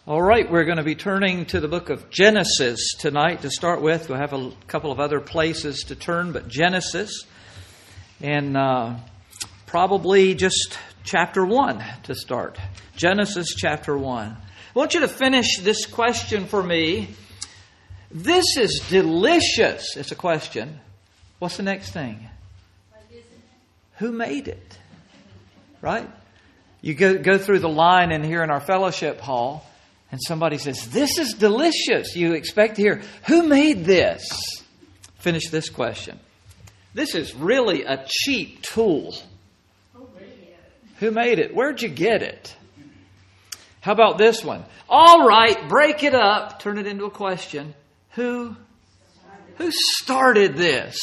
All right, we're going to be turning to the book of Genesis tonight to start with. We'll have a couple of other places to turn, but Genesis. And probably just chapter 1 to start. Genesis chapter 1. I want you to finish this question for me. This is delicious. It's a question. What's the next thing? Who made it? Right? You go through the line in here in our fellowship hall, and somebody says, "This is delicious." You expect to hear, "Who made this?" Finish this question. This is really a cheap tool. Who made it? Where'd you get it? How about this one? All right, break it up. Turn it into a question. Who started this?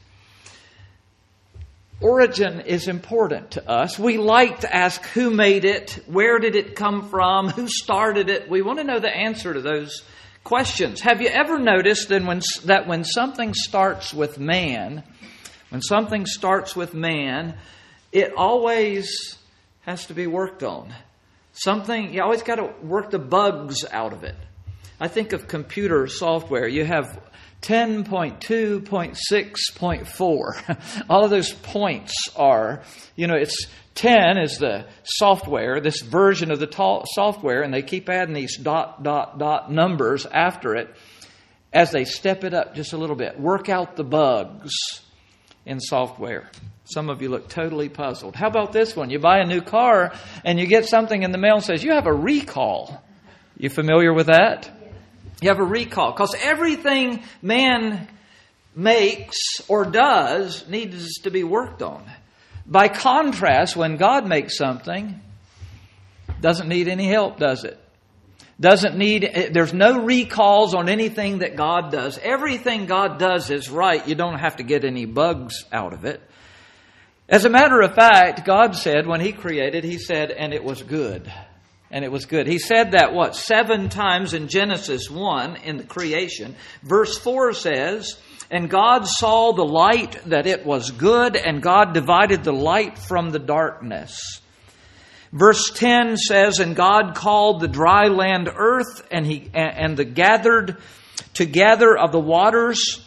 Origin is important to us. We like to ask who made it, where did it come from, who started it. We want to know the answer to those questions. Have you ever noticed that when something starts with man, it always has to be worked on. You always got to work the bugs out of it. I think of computer software. You have 10.2.6.4. All of those points are, it's 10 is the software, this version of the software, and they keep adding these dot numbers after it as they step it up just a little bit. Work out the bugs in software. Some of you look totally puzzled. How about this one? You buy a new car and you get something in the mail that says you have a recall. You familiar with that? You have a recall, because everything man makes or does needs to be worked on. By contrast, when God makes something, doesn't need any help, does it? There's no recalls on anything that God does. Everything God does is right. You don't have to get any bugs out of it. As a matter of fact, God said when He created, He said, and it was good. And it was good. He said that, 7 times in Genesis 1 in the creation. Verse 4 says, and God saw the light that it was good, and God divided the light from the darkness. Verse 10 says, and God called the dry land earth, and the gathering together of the waters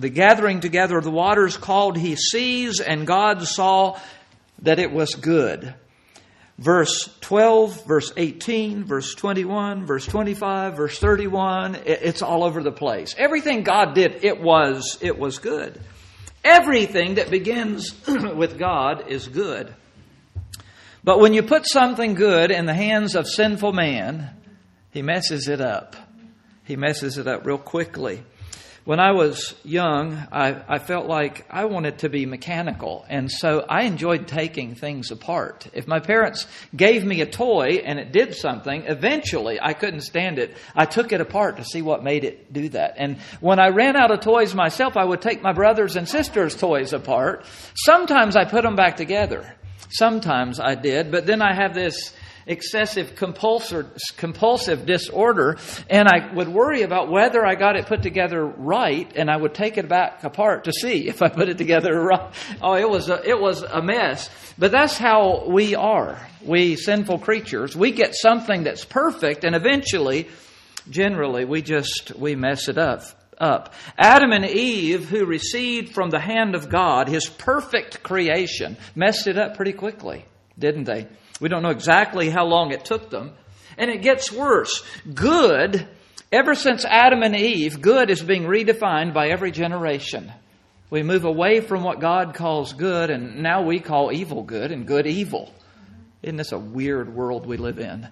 called He seas, and God saw that it was good. Verse 12, verse 18, verse 21, verse 25, verse 31, it's all over the place. Everything God did, it was good. Everything that begins with God is good. But when you put something good in the hands of sinful man, he messes it up. He messes it up real quickly. When I was young, I felt like I wanted to be mechanical, and so I enjoyed taking things apart. If my parents gave me a toy and it did something, eventually I couldn't stand it. I took it apart to see what made it do that. And when I ran out of toys myself, I would take my brothers' and sisters' toys apart. Sometimes I put them back together. Sometimes I did, but then I have this excessive compulsive disorder, and I would worry about whether I got it put together right, and I would take it back apart to see if I put it together right. Oh, it was a mess. But that's how we are. We sinful creatures. We get something that's perfect, and eventually, generally, we mess it up. Adam and Eve, who received from the hand of God His perfect creation, messed it up pretty quickly, didn't they? We don't know exactly how long it took them. And it gets worse. Good, ever since Adam and Eve, good is being redefined by every generation. We move away from what God calls good, and now we call evil good and good evil. Isn't this a weird world we live in?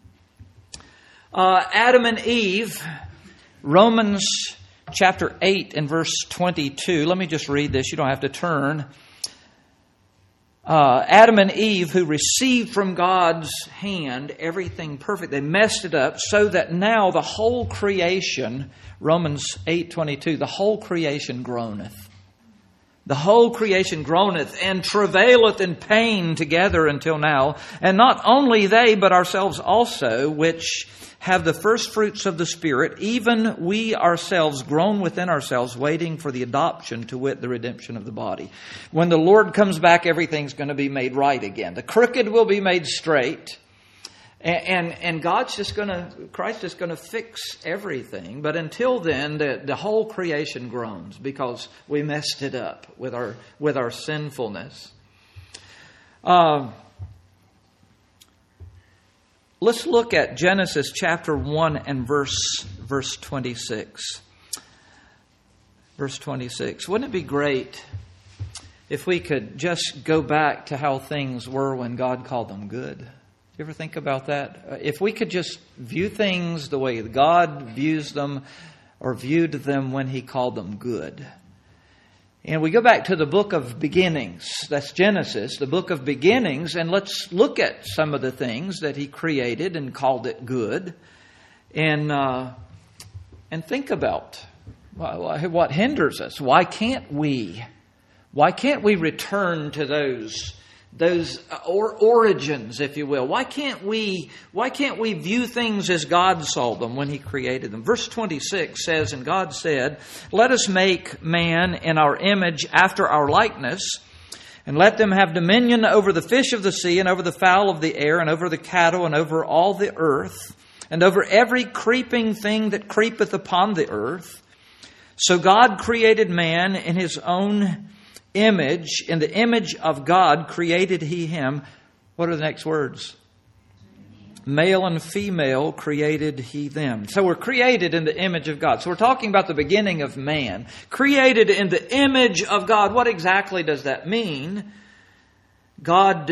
Adam and Eve, Romans chapter 8 and verse 22. Let me just read this. You don't have to turn. Adam and Eve, who received from God's hand everything perfect, they messed it up so that now the whole creation, Romans 8:22, the whole creation groaneth. The whole creation groaneth and travaileth in pain together until now. And not only they, but ourselves also, which have the first fruits of the Spirit, even we ourselves groan within ourselves, waiting for the adoption, to wit, the redemption of the body. When the Lord comes back, everything's going to be made right again. The crooked will be made straight, And Christ is going to fix everything. But until then, the whole creation groans because we messed it up with our sinfulness. Let's look at Genesis chapter 1 and verse 26. Verse 26. Wouldn't it be great if we could just go back to how things were when God called them good? You ever think about that? If we could just view things the way God views them or viewed them when He called them good. And we go back to the book of beginnings. That's Genesis, the book of beginnings. And let's look at some of the things that He created and called it good. And think about what hinders us. Why can't we return to those origins, if you will? Why can't we view things as God saw them when He created them? Verse 26 says, "And God said, let us make man in our image after our likeness, and let them have dominion over the fish of the sea, and over the fowl of the air, and over the cattle, and over all the earth, and over every creeping thing that creepeth upon the earth. So God created man in His own image. In the image of God created He him." What are the next words? Male and female created He them. So we're created in the image of God. So we're talking about the beginning of man. Created in the image of God. What exactly does that mean? God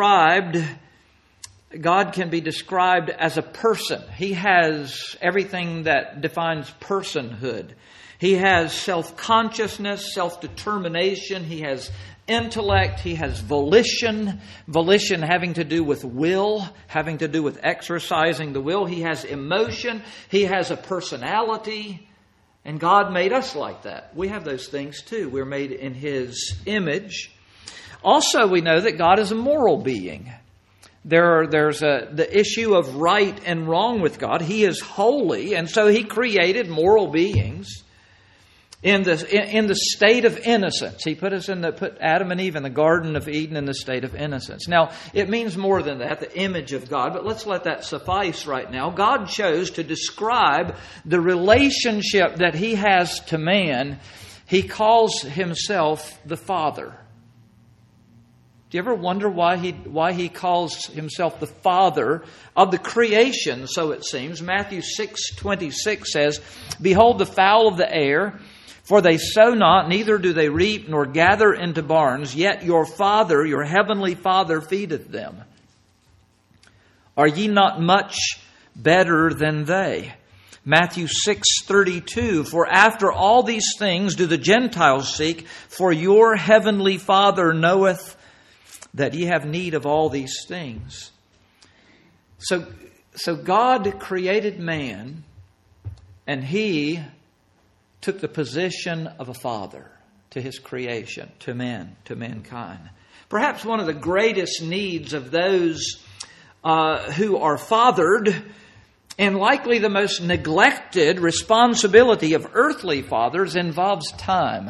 can be described as a person. He has everything that defines personhood. He has self-consciousness, self-determination. He has intellect. He has volition. Volition having to do with will, having to do with exercising the will. He has emotion. He has a personality. And God made us like that. We have those things too. We're made in His image. Also, we know that God is a moral being. There's the issue of right and wrong with God. He is holy, and so He created moral beings. In the state of innocence. He put Adam and Eve in the Garden of Eden in the state of innocence. Now, it means more than that, the image of God, but let's let that suffice right now. God chose to describe the relationship that He has to man. He calls Himself the Father. Do you ever wonder why he calls Himself the Father of the creation, so it seems? Matthew 6:26 says, "Behold the fowl of the air, for they sow not, neither do they reap, nor gather into barns, yet your Father, your heavenly Father, feedeth them. Are ye not much better than they?" Matthew 6:32, "For after all these things do the Gentiles seek, for your heavenly Father knoweth that ye have need of all these things." So God created man, and He took the position of a father to His creation, to mankind. Perhaps one of the greatest needs of those who are fathered, and likely the most neglected responsibility of earthly fathers, involves time.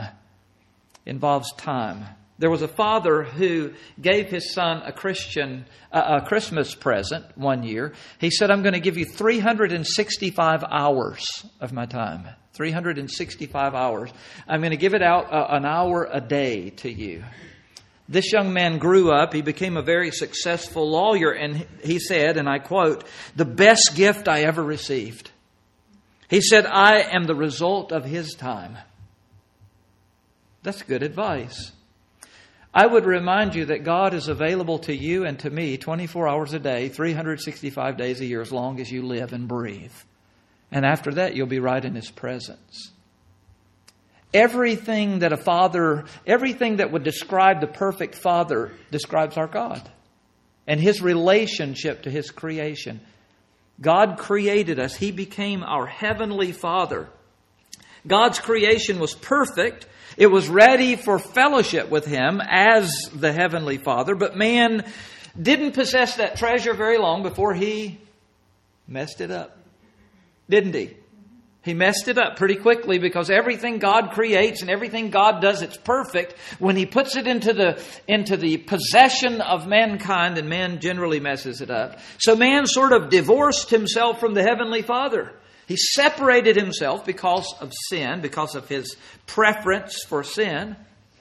There was a father who gave his son a Christmas present one year. He said, "I'm going to give you 365 hours of my time. 365 hours. I'm going to give it out an hour a day to you." This young man grew up. He became a very successful lawyer. And he said, and I quote, "The best gift I ever received." He said, "I am the result of his time." That's good advice. I would remind you that God is available to you and to me 24 hours a day, 365 days a year, as long as you live and breathe. And after that, you'll be right in His presence. Everything that would describe the perfect Father describes our God and His relationship to His creation. God created us. He became our heavenly Father. God's creation was perfect. It was ready for fellowship with Him as the Heavenly Father. But man didn't possess that treasure very long before he messed it up. Didn't he? He messed it up pretty quickly because everything God creates and everything God does, it's perfect. When He puts it into the possession of mankind, and man generally messes it up. So man sort of divorced himself from the Heavenly Father. He separated himself because of sin, because of his preference for sin.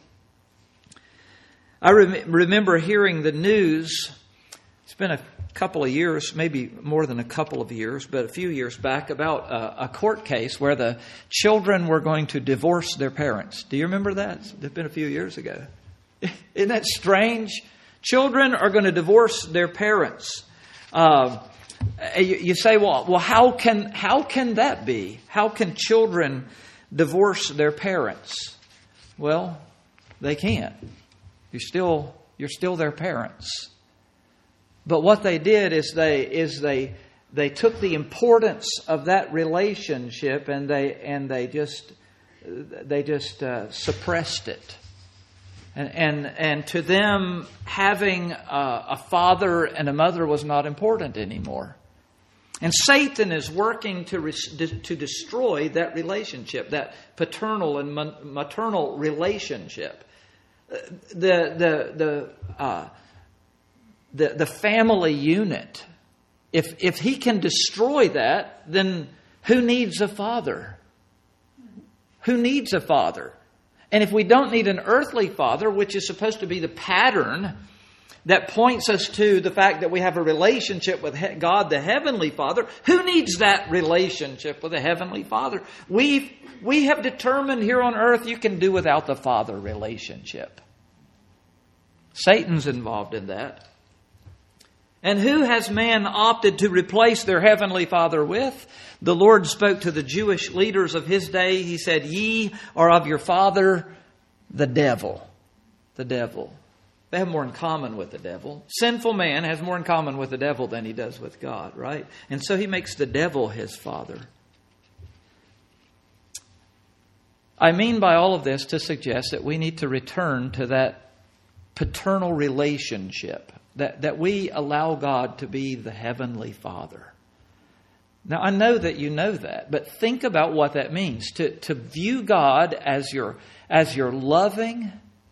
I remember hearing the news. It's been a couple of years, maybe more than a couple of years, but a few years back, about a court case where the children were going to divorce their parents. Do you remember that? It's been a few years ago. Isn't that strange? Children are going to divorce their parents. You say, well, how can that be? How can children divorce their parents? Well, they can't. You're still their parents. But what they did is they took the importance of that relationship and they just suppressed it. And to them, having a father and a mother was not important anymore. And Satan is working to destroy that relationship, that paternal and maternal relationship. The family unit. If he can destroy that, then who needs a father? Who needs a father? And if we don't need an earthly father, which is supposed to be the pattern that points us to the fact that we have a relationship with God, the Heavenly Father, who needs that relationship with the Heavenly Father? We have determined here on earth you can do without the father relationship. Satan's involved in that. And who has man opted to replace their Heavenly Father with? The Lord spoke to the Jewish leaders of His day. He said, "Ye are of your father, the devil." The devil. They have more in common with the devil. Sinful man has more in common with the devil than he does with God, right? And so he makes the devil his father. I mean by all of this to suggest that we need to return to that paternal relationship. That we allow God to be the Heavenly Father. Now, I know that you know that, but think about what that means. To view God as your loving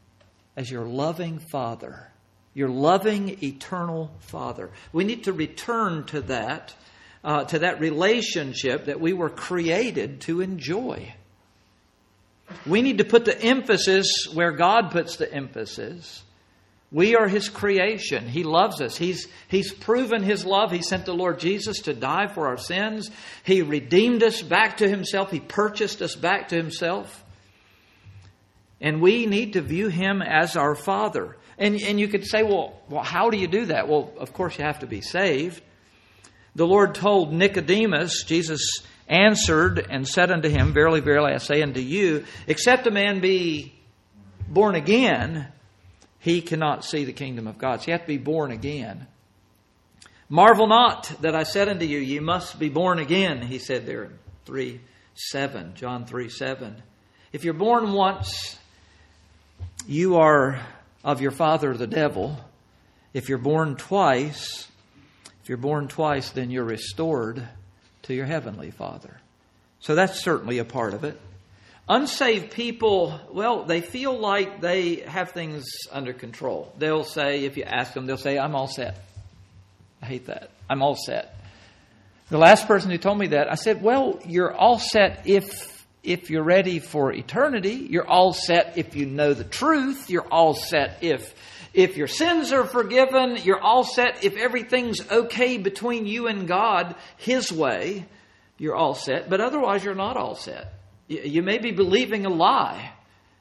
Father, your loving eternal Father. We need to return to that relationship that we were created to enjoy. We need to put the emphasis where God puts the emphasis. We are His creation. He loves us. He's proven His love. He sent the Lord Jesus to die for our sins. He redeemed us back to Himself. He purchased us back to Himself. And we need to view Him as our Father. And you could say, well, how do you do that? Well, of course you have to be saved. The Lord told Nicodemus, Jesus answered and said unto him, "Verily, verily, I say unto you, except a man be born again, he cannot see the kingdom of God." So you have to be born again. "Marvel not that I said unto you, ye must be born again," He said there in 3:7, John 3:7. If you're born once, you are of your father the devil. If you're born twice, then you're restored to your Heavenly Father. So that's certainly a part of it. Unsaved people, well, they feel like they have things under control. They'll say, if you ask them, they'll say, "I'm all set." I hate that. "I'm all set." The last person who told me that, I said, "Well, you're all set if you're ready for eternity. You're all set if you know the truth. You're all set if your sins are forgiven. You're all set if everything's okay between you and God, His way. You're all set. But otherwise, you're not all set. You may be believing a lie."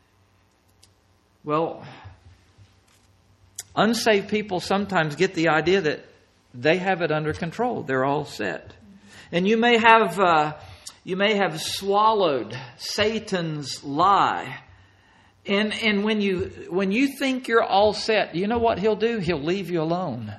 Well, unsaved people sometimes get the idea that they have it under control. They're all set. And you may have swallowed Satan's lie. And when you think you're all set, you know what he'll do? He'll leave you alone.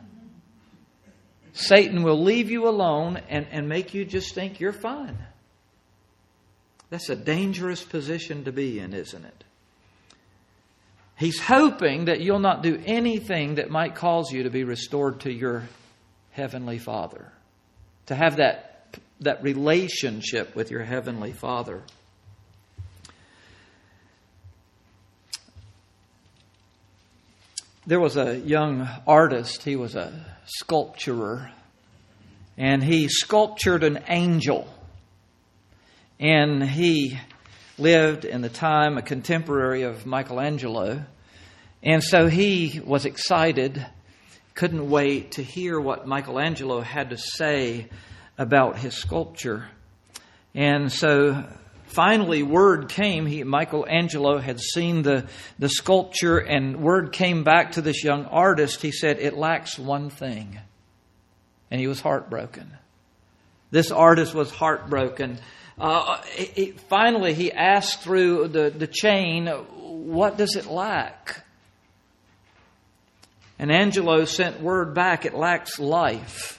Satan will leave you alone and make you just think you're fine. That's a dangerous position to be in, isn't it? He's hoping that you'll not do anything that might cause you to be restored to your Heavenly Father. To have that relationship with your Heavenly Father. There was a young artist. He was a sculpturer. And he sculptured an angel. And he lived in the time, a contemporary of Michelangelo. And so he was excited, couldn't wait to hear what Michelangelo had to say about his sculpture. And so finally word came, Michelangelo had seen the sculpture, and word came back to this young artist. He said, it lacks one thing. And he was heartbroken. This artist was heartbroken. Finally, he asked through the chain, what does it lack? And Angelo sent word back, it lacks life.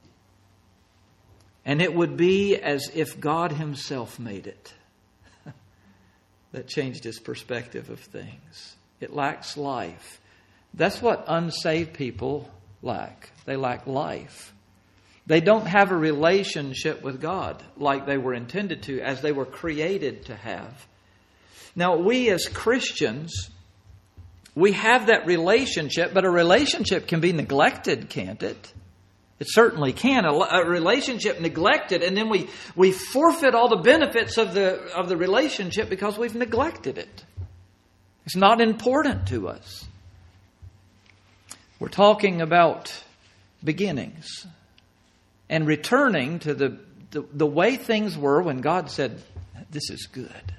And it would be as if God Himself made it. That changed his perspective of things. It lacks life. That's what unsaved people lack. They lack life. They don't have a relationship with God like they were intended to, as they were created to have. Now, we as Christians, we have that relationship, but a relationship can be neglected, can't it? It certainly can. A relationship neglected, and then we forfeit all the benefits of the relationship because we've neglected it. It's not important to us. We're talking about beginnings and returning to the way things were when God said, this is good.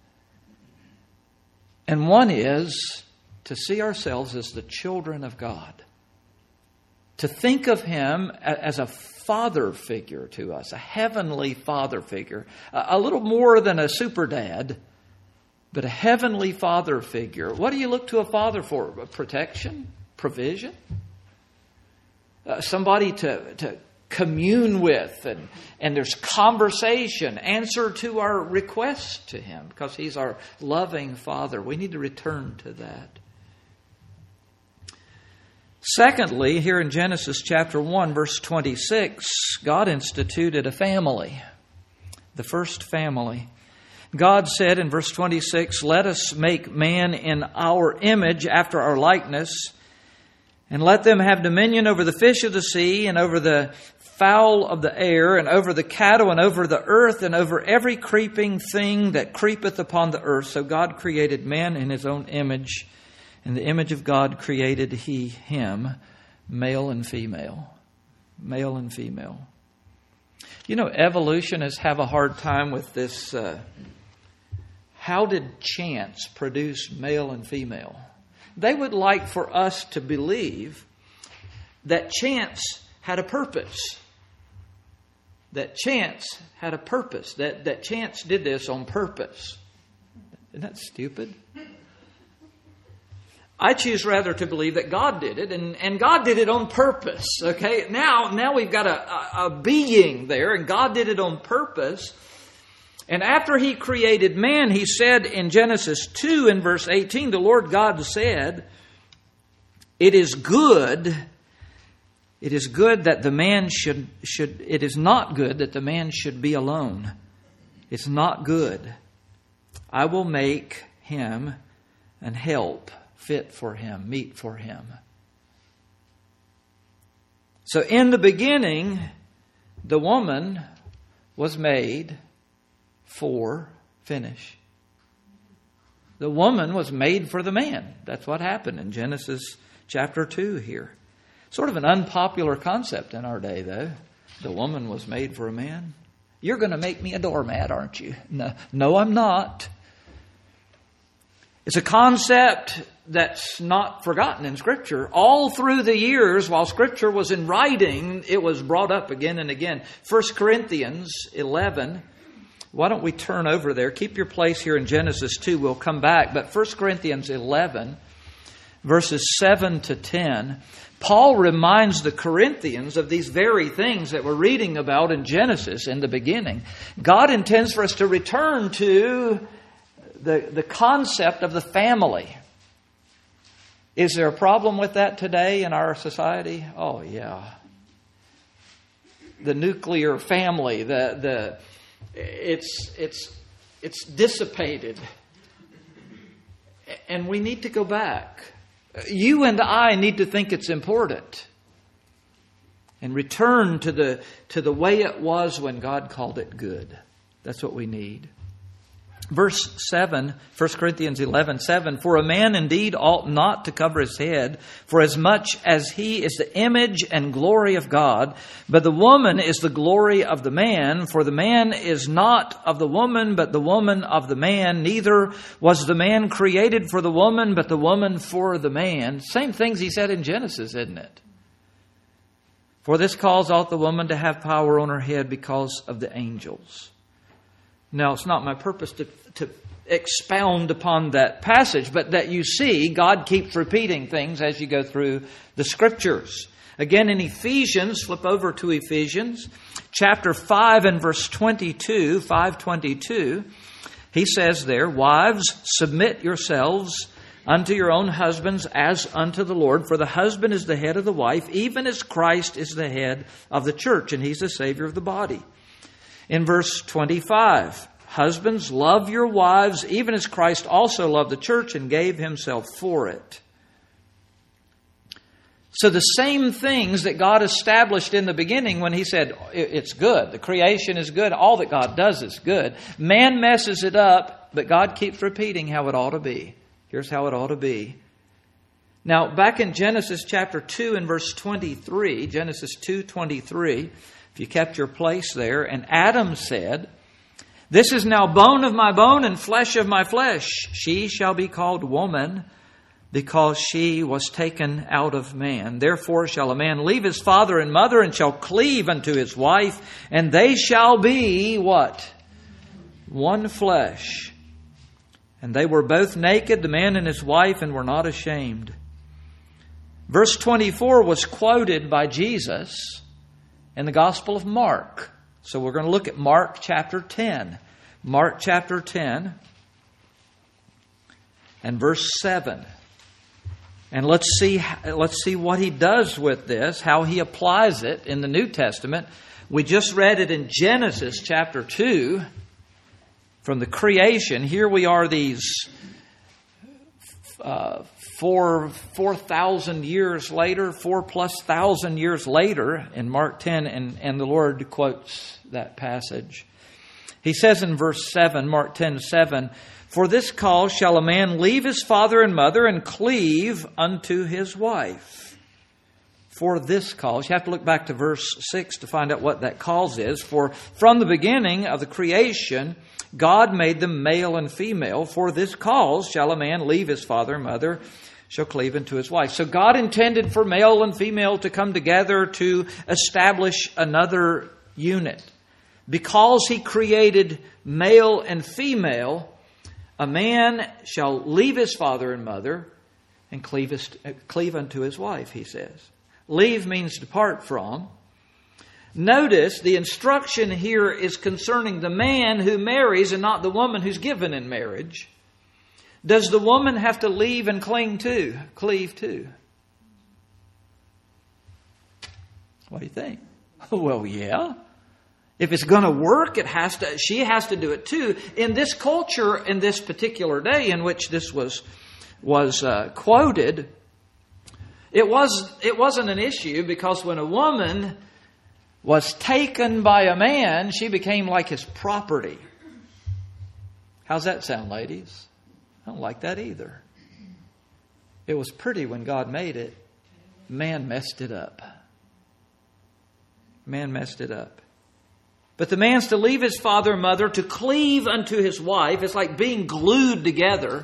And one is to see ourselves as the children of God. To think of Him as a father figure to us, a heavenly father figure. A little more than a super dad, but a heavenly father figure. What do you look to a father for? Protection? Provision? Somebody to commune with, and there's conversation, answer to our requests to Him, because He's our loving Father. We need to return to that. Secondly, here in Genesis chapter 1, verse 26, God instituted a family, the first family. God said in verse 26, let us make man in our image, after our likeness, and let them have dominion over the fish of the sea, and over the fowl of the air, and over the cattle, and over the earth, and over every creeping thing that creepeth upon the earth. So God created man in His own image. In the image of God created He him, male and female. Male and female. You know, evolutionists have a hard time with this. How did chance produce male and female? They would like for us to believe that chance had a purpose. That chance had a purpose. That chance did this on purpose. Isn't that stupid? I choose rather to believe that God did it, and God did it on purpose. Okay, now we've got a being there, and God did it on purpose. And after He created man, He said in Genesis 2 in verse 18, the Lord God said, it is good that the man should it is not good that the man should be alone. It's not good. I will make him an help fit for him, meet for him. So in the beginning, the woman was made for finish. The woman was made for the man. That's what happened in Genesis chapter 2 here. Sort of an unpopular concept in our day, though. The woman was made for a man. You're going to make me a doormat, aren't you? No, I'm not. It's a concept that's not forgotten in Scripture. All through the years, while Scripture was in writing, it was brought up again and again. 1 Corinthians 11. Why don't we turn over there? Keep your place here in Genesis 2. We'll come back. But 1 Corinthians 11, verses 7 to 10, Paul reminds the Corinthians of these very things that we're reading about in Genesis in the beginning. God intends for us to return to the concept of the family. Is there a problem with that today in our society? Oh, yeah. the nuclear family. It's dissipated. And we need to go back. You and I need to think it's important. And return to the way it was when God called it good. That's what we need. Verse 7, 1 Corinthians 11:7, for a man indeed ought not to cover his head, for as much as he is the image and glory of God, but the woman is the glory of the man, for the man is not of the woman, but the woman of the man. Neither was the man created for the woman, but the woman for the man. Same things he said in Genesis, isn't it? For this cause ought the woman to have power on her head because of the angels. Now, it's not my purpose to expound upon that passage, but that you see God keeps repeating things as you go through the Scriptures. Again, in Ephesians, flip over to Ephesians, chapter 5 and verse 22, 5:22, he says there, wives, submit yourselves unto your own husbands as unto the Lord. For the husband is the head of the wife, even as Christ is the head of the church, and He's the Savior of the body. In verse 25, husbands, love your wives, even as Christ also loved the church and gave Himself for it. So the same things that God established in the beginning when He said, it's good, the creation is good, all that God does is good. Man messes it up, but God keeps repeating how it ought to be. Here's how it ought to be. Now, back in Genesis chapter 2 and verse 23, Genesis 2:23, if you kept your place there, and Adam said, this is now bone of my bone and flesh of my flesh. She shall be called woman, because she was taken out of man. Therefore shall a man leave his father and mother, and shall cleave unto his wife, and they shall be, what? One flesh. And they were both naked, the man and his wife, and were not ashamed. Verse 24 was quoted by Jesus in the Gospel of Mark. So we're going to look at Mark chapter 10. Mark chapter 10 and verse 7. And let's see what he does with this, how he applies it in the New Testament. We just read it in Genesis chapter 2. From the creation, here we are these 4,000 years later, 4,000+ years later in Mark 10, and the Lord quotes that passage. He says in verse 7, Mark 10:7, for this cause shall a man leave his father and mother and cleave unto his wife. For this cause, you have to look back to verse 6 to find out what that cause is. For from the beginning of the creation, God made them male and female. For this cause shall a man leave his father and mother, shall cleave unto his wife. So God intended for male and female to come together to establish another unit. Because He created male and female, a man shall leave his father and mother and cleave unto his wife, he says. Leave means depart from. Notice the instruction here is concerning the man who marries and not the woman who's given in marriage. Does the woman have to leave and cleave to? What do you think? Well, yeah. If it's going to work, she has to do it too. In this culture, in this particular day in which this was quoted, it wasn't an issue, because when a woman was taken by a man, she became like his property. How's that sound, ladies? I don't like that either. It was pretty when God made it. Man messed it up. Man messed it up. But the man's to leave his father and mother, to cleave unto his wife. It's like being glued together.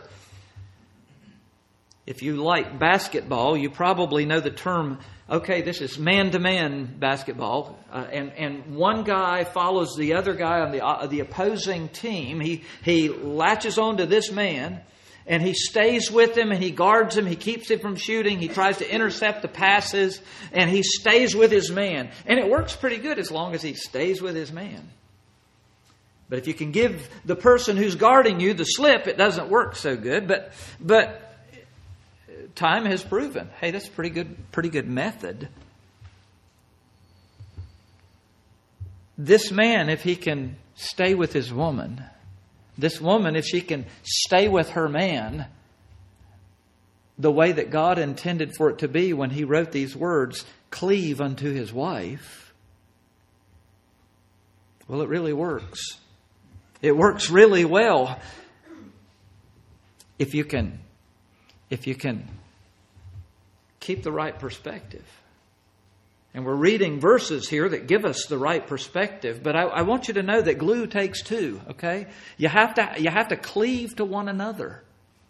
If you like basketball, you probably know the term, okay, this is man-to-man basketball. And one guy follows the other guy on the opposing team. He latches on to this man, and he stays with him, and he guards him. He keeps him from shooting. He tries to intercept the passes, and he stays with his man. And it works pretty good as long as he stays with his man. But if you can give the person who's guarding you the slip, it doesn't work so good. But time has proven, hey, that's a pretty good method. this man, if he can stay with his woman, this woman, if she can stay with her man, the way that God intended for it to be when He wrote these words, cleave unto his wife, well, it really works. It works really well if you can keep the right perspective. And we're reading verses here that give us the right perspective. But I want you to know that glue takes two, okay? You have to cleave to one another.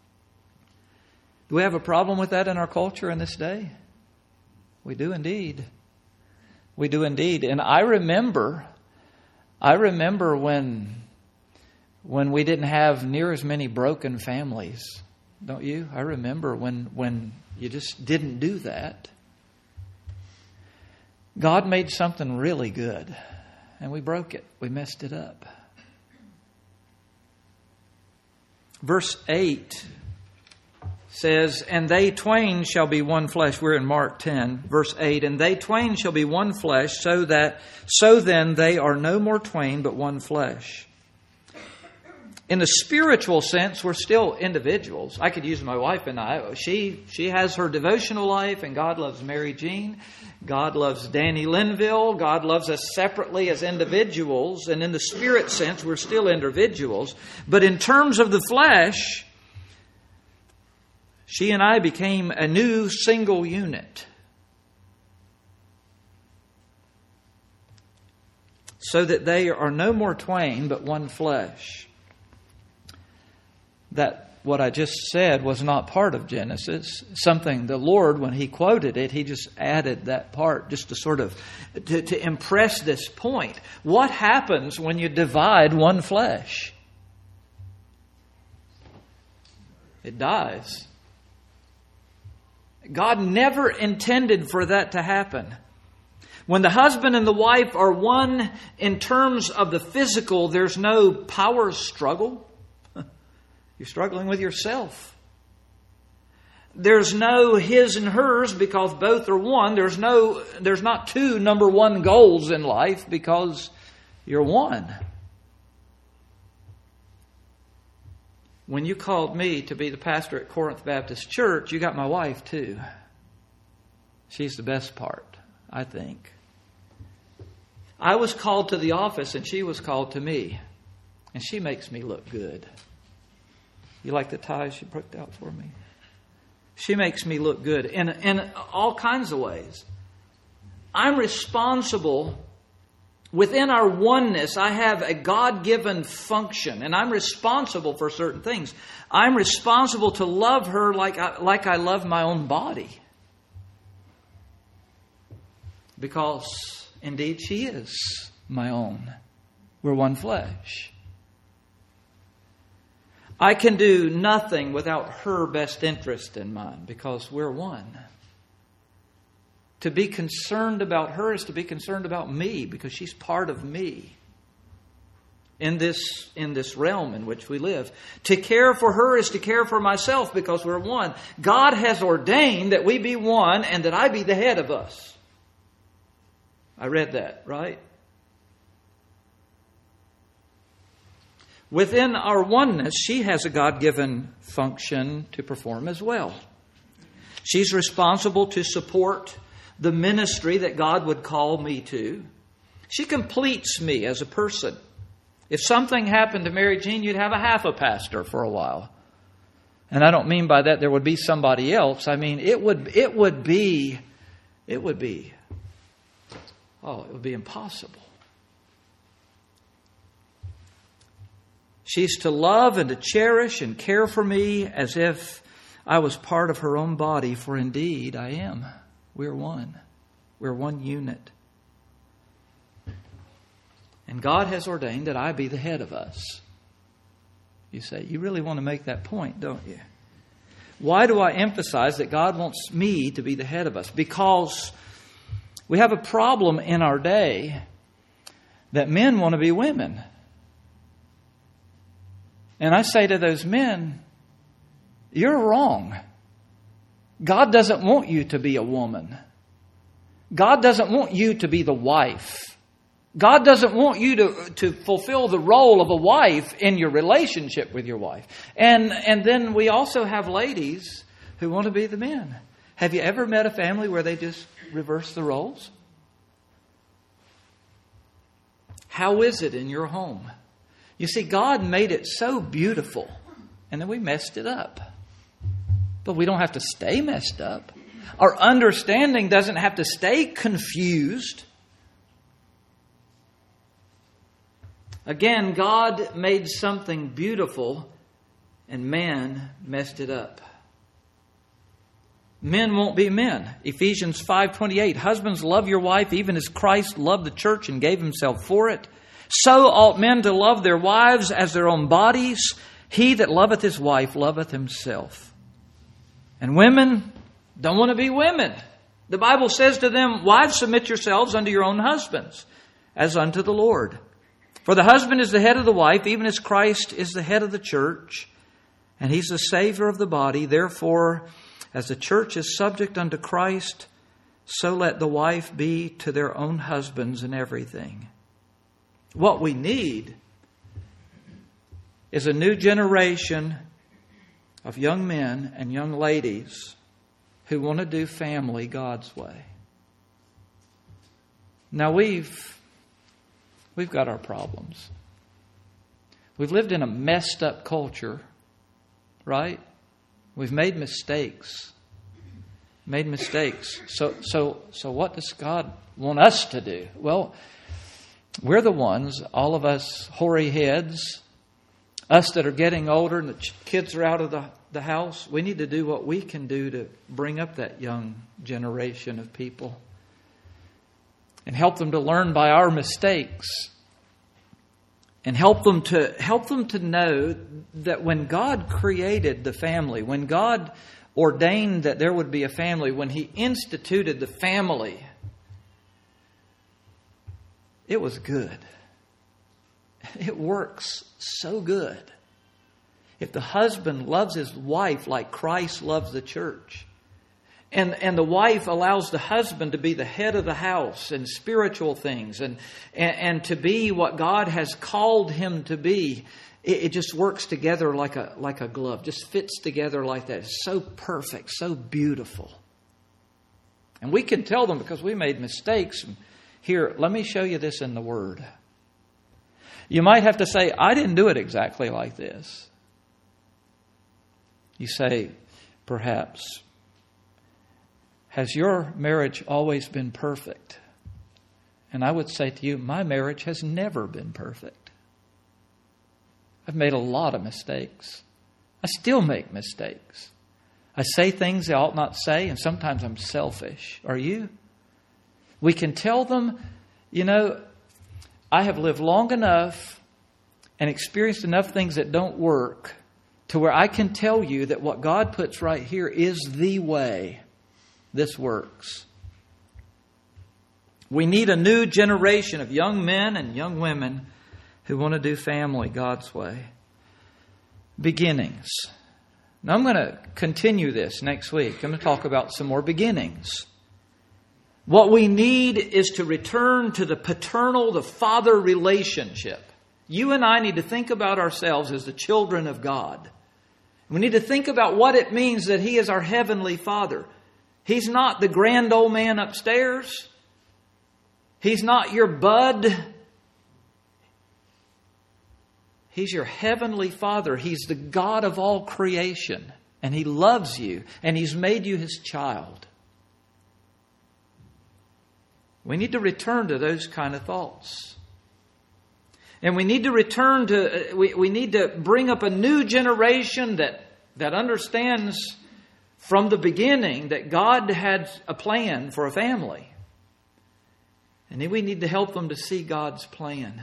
Do we have a problem with that in our culture in this day? We do indeed. We do indeed. And I remember when we didn't have near as many broken families. Don't you? I remember when you just didn't do that. God made something really good, and we broke it. We messed it up. Verse 8 says, and they twain shall be one flesh. We're in Mark 10, verse 8. And they twain shall be one flesh, so then they are no more twain, but one flesh. In the spiritual sense, we're still individuals. I could use my wife and I. She has her devotional life, and God loves Mary Jean. God loves Danny Linville. God loves us separately as individuals. And in the spirit sense, we're still individuals. But in terms of the flesh, she and I became a new single unit. So that they are no more twain, but one flesh. That what I just said was not part of Genesis. Something the Lord, when He quoted it, He just added that part just to sort of to impress this point. What happens when you divide one flesh? It dies. God never intended for that to happen. When the husband and the wife are one in terms of the physical, there's no power struggle. You're struggling with yourself. There's no his and hers because both are one. There's not two number one goals in life because you're one. When you called me to be the pastor at Corinth Baptist Church, you got my wife too. She's the best part, I think. I was called to the office and she was called to me. And she makes me look good. You like the ties she picked out for me? She makes me look good in all kinds of ways. I'm responsible. Within our oneness, I have a God-given function, and I'm responsible for certain things. I'm responsible to love her like I love my own body. Because, indeed, she is my own. We're one flesh. I can do nothing without her best interest in mind because we're one. To be concerned about her is to be concerned about me because she's part of me in this realm in which we live. To care for her is to care for myself because we're one. God has ordained that we be one and that I be the head of us. I read that, right? Within our oneness, she has a God-given function to perform as well. She's responsible to support the ministry that God would call me to. She completes me as a person. If something happened to Mary Jean, you'd have a half a pastor for a while. And I don't mean by that there would be somebody else. I mean, it would be impossible. She's to love and to cherish and care for me as if I was part of her own body, for indeed I am. We're one. We're one unit. And God has ordained that I be the head of us. You say, you really want to make that point, don't you? Why do I emphasize that God wants me to be the head of us? Because we have a problem in our day that men want to be women. And I say to those men, you're wrong. God doesn't want you to be a woman. God doesn't want you to be the wife. God doesn't want you to fulfill the role of a wife in your relationship with your wife. And then we also have ladies who want to be the men. Have you ever met a family where they just reverse the roles? How is it in your home? You see, God made it so beautiful, and then we messed it up. But we don't have to stay messed up. Our understanding doesn't have to stay confused. Again, God made something beautiful, and man messed it up. Men won't be men. Ephesians 5:28, husbands, love your wife even as Christ loved the church and gave himself for it. So ought men to love their wives as their own bodies. He that loveth his wife loveth himself. And women don't want to be women. The Bible says to them, wives, submit yourselves unto your own husbands, as unto the Lord. For the husband is the head of the wife, even as Christ is the head of the church, and he's the Savior of the body. Therefore, as the church is subject unto Christ, so let the wife be to their own husbands in everything. What we need is a new generation of young men and young ladies who want to do family God's way. Now we've got our problems. We've lived in a messed up culture, right? We've made mistakes. So what does God want us to do? Well, we're the ones, all of us hoary heads, us that are getting older and the kids are out of the house, we need to do what we can do to bring up that young generation of people and help them to learn by our mistakes. And help them to know that when God created the family, when God ordained that there would be a family, when He instituted the family, it was good. It works so good. If the husband loves his wife like Christ loves the church, and the wife allows the husband to be the head of the house in spiritual things and to be what God has called him to be, it just works together like a glove. Just fits together like that. It's so perfect, so beautiful. And we can tell them because we made mistakes. Here, let me show you this in the Word. You might have to say, I didn't do it exactly like this. You say, perhaps, has your marriage always been perfect? And I would say to you, my marriage has never been perfect. I've made a lot of mistakes. I still make mistakes. I say things I ought not say, and sometimes I'm selfish. Are you? We can tell them, I have lived long enough and experienced enough things that don't work to where I can tell you that what God puts right here is the way. This works. We need a new generation of young men and young women who want to do family God's way. Beginnings. Now I'm going to continue this next week. I'm going to talk about some more beginnings. What we need is to return to the paternal, the father relationship. You and I need to think about ourselves as the children of God. We need to think about what it means that He is our heavenly Father. He's not the grand old man upstairs. He's not your bud. He's your heavenly Father. He's the God of all creation. And He loves you. And He's made you His child. We need to return to those kind of thoughts. And we need to return to, we need to bring up a new generation that understands from the beginning that God had a plan for a family. And then we need to help them to see God's plan.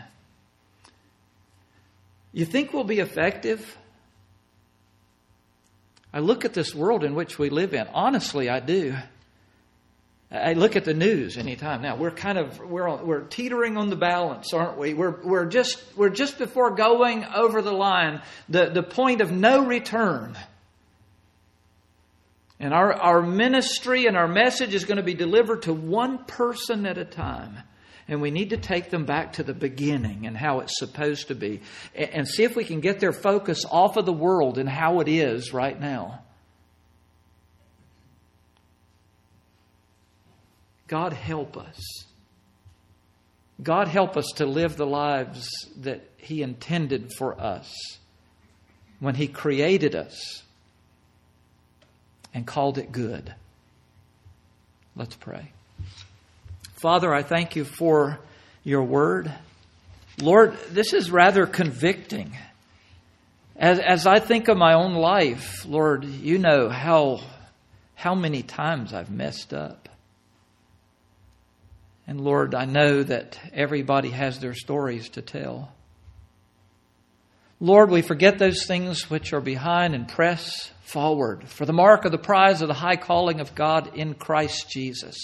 You think we'll be effective? I look at this world in which we live in. Honestly, I do. I look at the news anytime now. We're teetering on the balance, aren't we? We're just before going over the line, the point of no return. And our ministry and our message is going to be delivered to one person at a time. And we need to take them back to the beginning and how it's supposed to be. And see if we can get their focus off of the world and how it is right now. God help us. God help us to live the lives that He intended for us when He created us and called it good. Let's pray. Father, I thank You for Your word. Lord, this is rather convicting. As I think of my own life, Lord, You know how many times I've messed up. And Lord, I know that everybody has their stories to tell. Lord, we forget those things which are behind and press forward for the mark of the prize of the high calling of God in Christ Jesus.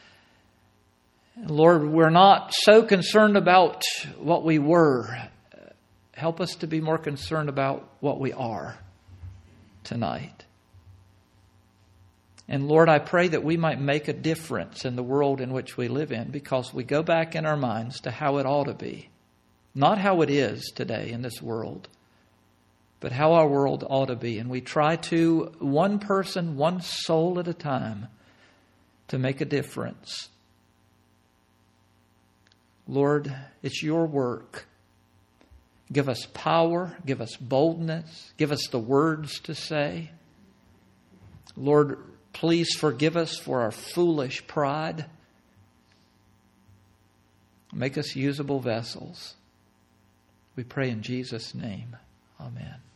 Lord, we're not so concerned about what we were. Help us to be more concerned about what we are tonight. And Lord, I pray that we might make a difference in the world in which we live in, because we go back in our minds to how it ought to be. Not how it is today in this world, but how our world ought to be. And we try to, one person, one soul at a time, to make a difference. Lord, it's Your work. Give us power, give us boldness, give us the words to say. Lord, please forgive us for our foolish pride. Make us usable vessels. We pray in Jesus' name. Amen.